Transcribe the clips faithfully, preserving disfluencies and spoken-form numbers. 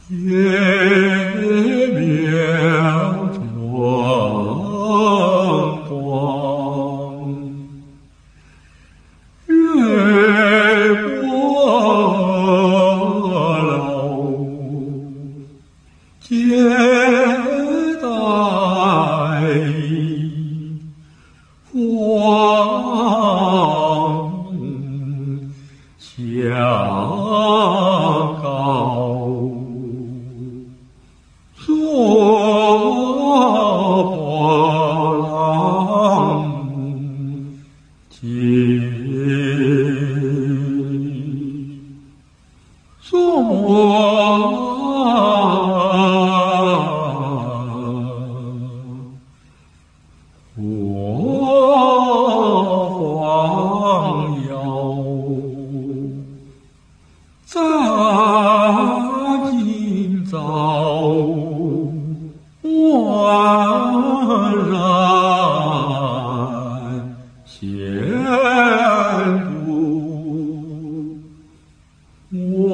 叶苗春光，月波老，接待黄香高。坐波浪接，坐波我黄腰，在今朝万然险途，外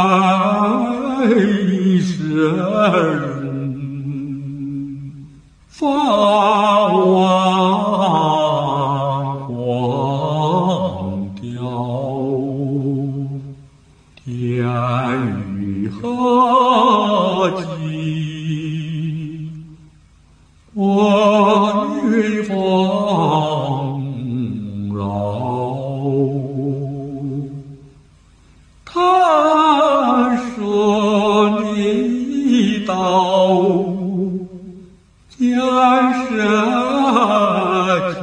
神发望黄雕，天与何极？我与丰饶，他说你道将舍弃，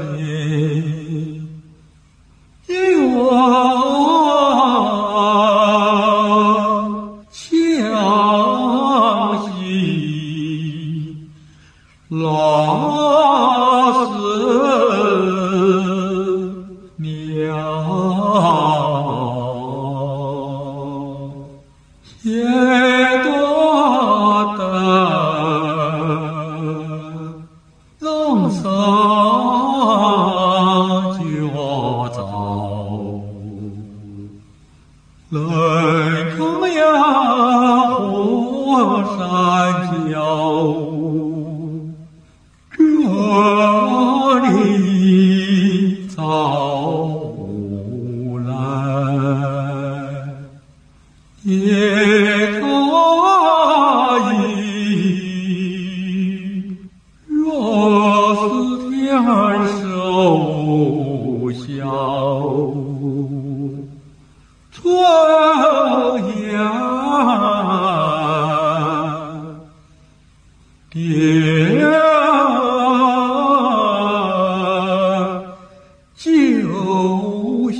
因我相信老师娘，也多得人生较早，人空呀火山脚，这里早来也可以，若是天寿笑，春阳点九霄，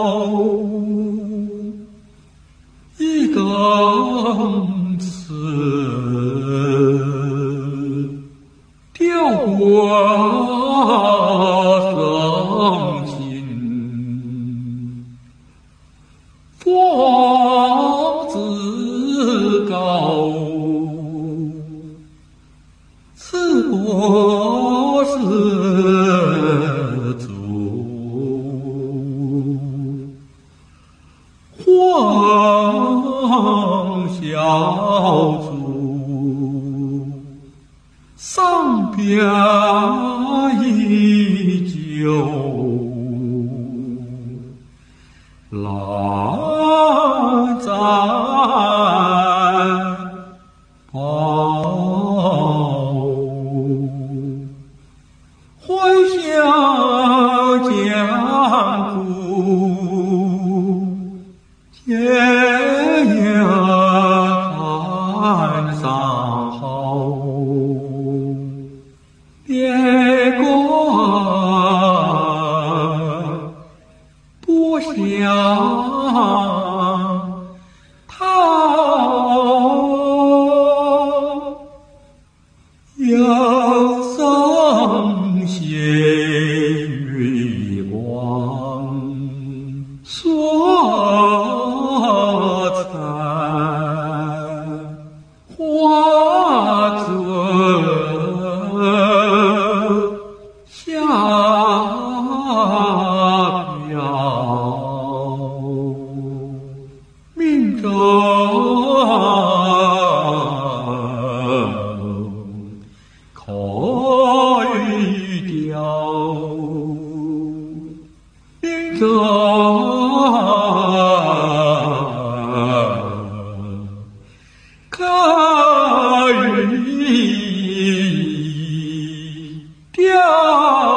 一根刺吊过生心，房子高，是国是主，黄小主上边依旧，老在抱，欢笑江湖，天涯看上好，天。 可以掉。